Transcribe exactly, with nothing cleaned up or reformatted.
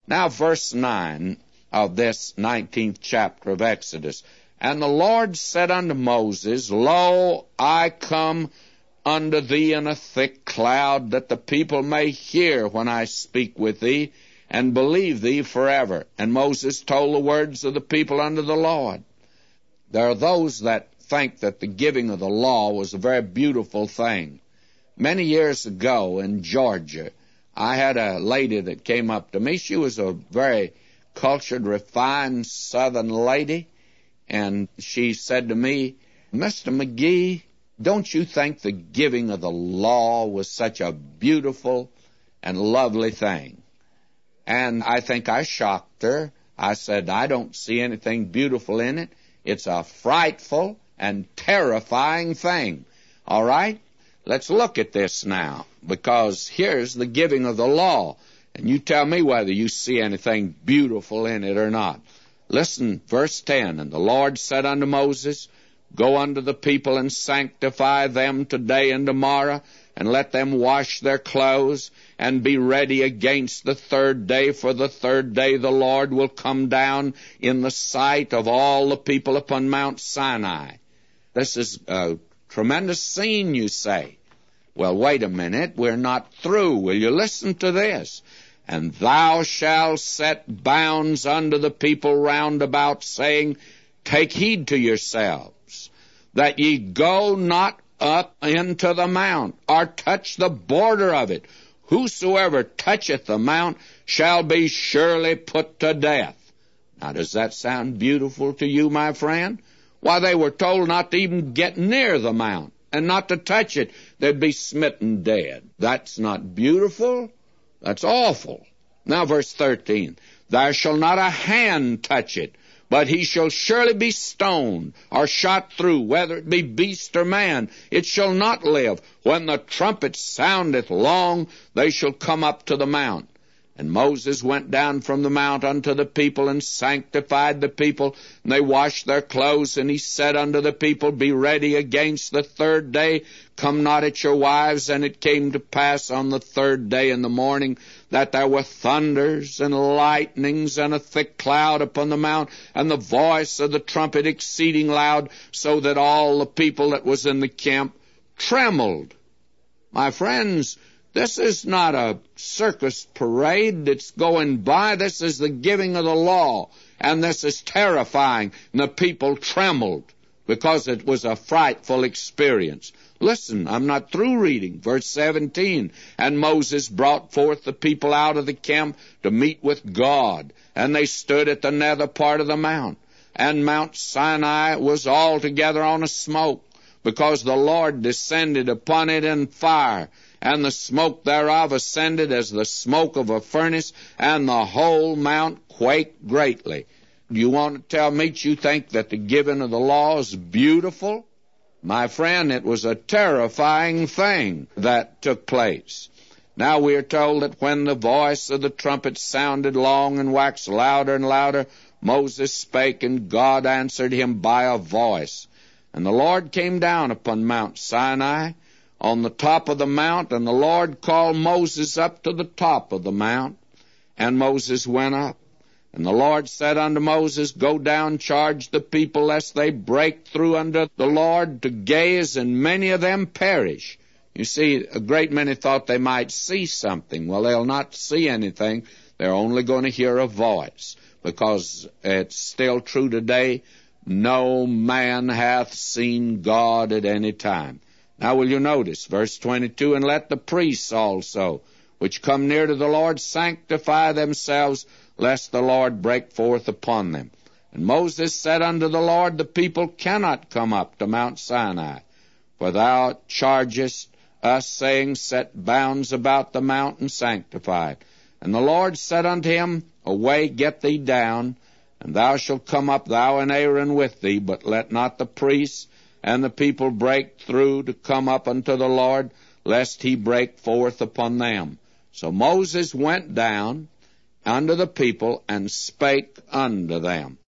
Now verse nine of this nineteenth chapter of Exodus. And the Lord said unto Moses, Lo, I come unto thee in a thick cloud, that the people may hear when I speak with thee, and believe thee forever. And Moses told the words of the people unto the Lord. There are those that think that the giving of the law was a very beautiful thing. Many years ago in Georgia, I had a lady that came up to me. She was a very cultured, refined Southern lady, and she said to me, Mister McGee, don't you think the giving of the law was such a beautiful and lovely thing? And I think I shocked her. I said, I don't see anything beautiful in it. It's a frightful and terrifying thing. All right? Let's look at this now, because here's the giving of the law, and you tell me whether you see anything beautiful in it or not. Listen, verse ten, And the Lord said unto Moses, Go unto the people and sanctify them today and tomorrow, and let them wash their clothes, and be ready against the third day, for the third day the Lord will come down in the sight of all the people upon Mount Sinai. This is a tremendous scene, you say. Well, wait a minute, we're not through. Will you listen to this? And thou shalt set bounds unto the people round about, saying, Take heed to yourselves, that ye go not up into the mount, or touch the border of it. Whosoever toucheth the mount shall be surely put to death. Now, does that sound beautiful to you, my friend? Why, they were told not to even get near the mount and not to touch it. They'd be smitten dead. That's not beautiful. That's awful. Now, verse thirteen. There shall not a hand touch it, but he shall surely be stoned or shot through, whether it be beast or man. It shall not live. When the trumpet soundeth long, they shall come up to the mount. And Moses went down from the mount unto the people, and sanctified the people, and they washed their clothes. And he said unto the people, Be ready against the third day, come not at your wives. And it came to pass on the third day in the morning, that there were thunders and lightnings, and a thick cloud upon the mount, and the voice of the trumpet exceeding loud, so that all the people that was in the camp trembled. My friends, this is not a circus parade that's going by. This is the giving of the law, and this is terrifying. And the people trembled because it was a frightful experience. Listen, I'm not through reading. Verse seventeen, And Moses brought forth the people out of the camp to meet with God, and they stood at the nether part of the mount. And Mount Sinai was altogether on a smoke, because the Lord descended upon it in fire, and the smoke thereof ascended as the smoke of a furnace, and the whole mount quaked greatly. Do you want to tell me that you think that the giving of the law is beautiful? My friend, it was a terrifying thing that took place. Now we are told that when the voice of the trumpet sounded long and waxed louder and louder, Moses spake, and God answered him by a voice. And the Lord came down upon Mount Sinai, on the top of the mount, and the Lord called Moses up to the top of the mount, and Moses went up. And the Lord said unto Moses, Go down, charge the people, lest they break through unto the Lord to gaze, and many of them perish. You see, a great many thought they might see something. Well, they'll not see anything. They're only going to hear a voice, because it's still true today, no man hath seen God at any time. Now will you notice, verse twenty-two, And let the priests also, which come near to the Lord, sanctify themselves, lest the Lord break forth upon them. And Moses said unto the Lord, The people cannot come up to Mount Sinai, for thou chargest us, saying, Set bounds about the mount and sanctify it. And the Lord said unto him, Away, get thee down, and thou shalt come up, thou and Aaron with thee, but let not the priests and the people break through to come up unto the Lord, lest he break forth upon them. So Moses went down unto the people, and spake unto them.